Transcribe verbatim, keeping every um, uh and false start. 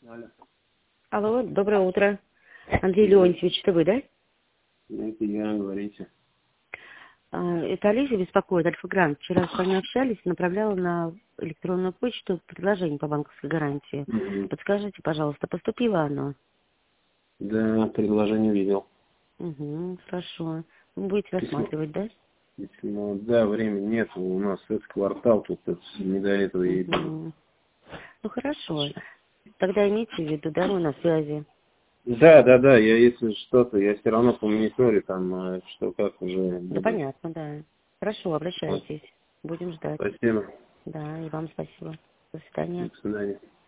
Алло. Алло, доброе утро. Андрей Леонтьевич, это вы, да? Это я, говорите. А, Это Олеся беспокоит, Альфа-Грант. Вчера с вами общались, направляла на электронную почту предложение по банковской гарантии. Мгм. Подскажите, пожалуйста, поступило оно? Да, предложение видел. Угу, хорошо. Вы будете Письмо. рассматривать, да? Письмо. Да, времени нет. У нас этот квартал, тут это не до этого и было. Угу. Ну хорошо. Тогда имейте в виду, да, мы на связи. Да, да, да, я если что-то, я все равно по мониторю там, а, что как уже Да буду. понятно, да. Хорошо, Вот. обращайтесь. Будем ждать. Спасибо. Да, и вам спасибо. До свидания. До свидания.